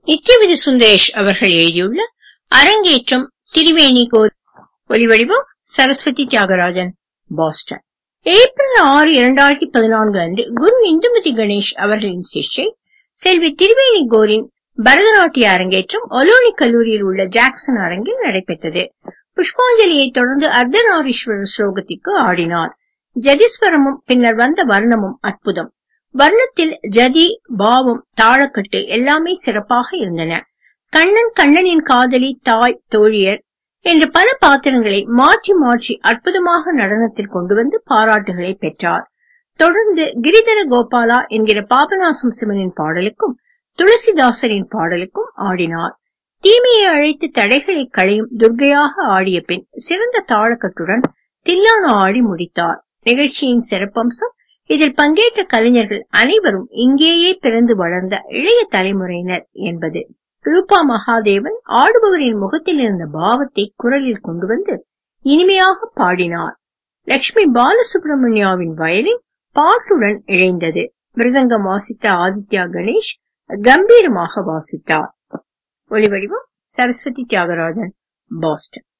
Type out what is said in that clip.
நித்யவிதி சுந்தரேஷ் அவர்கள் எழுதியுள்ள அரங்கேற்றம் திரிவேணி கோர். ஒலிவடிவம் சரஸ்வதி தியாகராஜன், பாஸ்டன். ஏப்ரல் 6, 2014 அன்று குரு இந்துமதி கணேஷ் அவர்களின் சிஷ்யை செல்வி திரிவேணி கோரின் பரதநாட்டிய அரங்கேற்றம் ஒலோனி கல்லூரியில் உள்ள ஜாக்சன் அரங்கில் நடைபெற்றது. புஷ்பாஞ்சலியை தொடர்ந்து அர்த்தநாரீஸ்வரர் ஸ்லோகத்திற்கு ஆடினார். ஜதிஸ்வரமும் பின்னர் வந்த வர்ணமும் அற்புதம். வர்ணத்தில் ஜதி, பாவம், தாளக்கட்டு எல்லாமே சிறப்பாக இருந்தன. கண்ணன், கண்ணனின் காதலி, தாய், தோழியர் என்று பல பாத்திரங்களை மாற்றி மாற்றி அற்புதமாக நடனத்தில் கொண்டு வந்து பாராட்டுகளை பெற்றார். தொடர்ந்து கிரிதர கோபாலா என்கிற பாபநாசம் சிவனின் பாடலுக்கும் துளசிதாசரின் பாடலுக்கும் ஆடினார். தீமையை அழைத்து தடைகளை களையும் துர்கையாக ஆடிய பின் சிறந்த தாளக்கட்டுடன் தில்லானா ஆடி முடித்தார். நிகழ்ச்சியின் சிறப்பம்சம், இதில் பங்கேற்ற கலைஞர்கள் அனைவரும் இங்கேயே பிறந்து வளர்ந்த இளைய தலைமுறையினர் என்பது. ரூபா மகாதேவன் ஆடுபவரின் முகத்தில் இருந்த பாவத்தை குரலில் கொண்டு வந்து இனிமையாக பாடினார். லட்சுமி பாலசுப்ரமணியாவின் வயலின் பாட்டுடன் இழைந்தது. மிருதங்கம் வாசித்த ஆதித்யா கணேஷ் கம்பீரமாக வாசித்தார். ஒலிவடிவம் சரஸ்வதி தியாகராஜன், பாஸ்டன்.